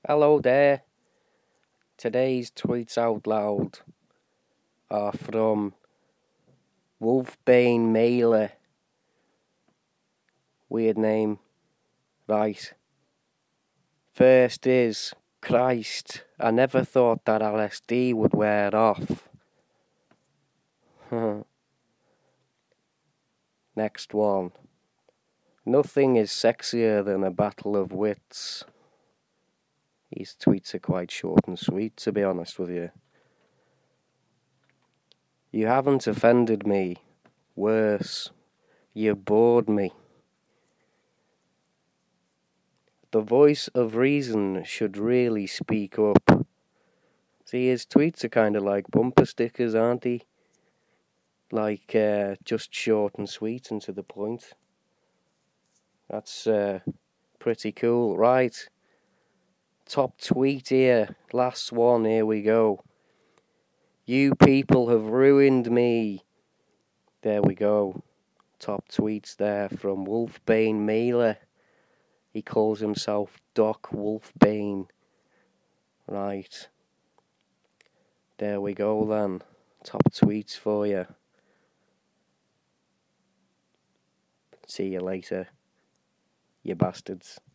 Hello there. Today's tweets out loud are from Wolfbane Mailer. Weird name. Right. First is, Christ, I never thought that LSD would wear off. Next one. Nothing is sexier than a battle of wits. These tweets are quite short and sweet, to be honest with you. You haven't offended me. Worse, you bored me. The voice of reason should really speak up. See, his tweets are kind of like bumper stickers, aren't they? Like, just short and sweet and to the point. That's pretty cool. Right. Top tweet here. Last one. Here we go. You people have ruined me. There we go. Top tweets there from Wolfbane Mailer. He calls himself Doc Wolfbane. Right. There we go then. Top tweets for you. See you later, you bastards.